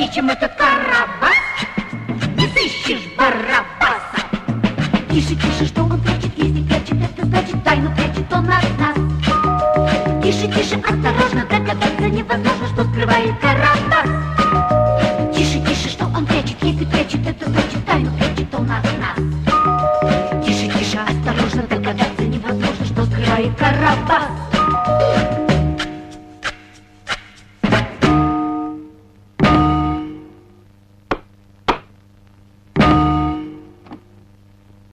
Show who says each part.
Speaker 1: чем этот Карабас. Не сыщешь Барабаса. Тише, тише, что он прячет, если прячет, это значит тайну прячет он от нас. Тише, тише, осторожно, догадаться невозможно, что скрывает Карабас. Тише, тише, что он прячет, если прячет, это значит тайну прячет он от нас. Тише, тише, осторожно, догадаться невозможно, что скрывает Карабас.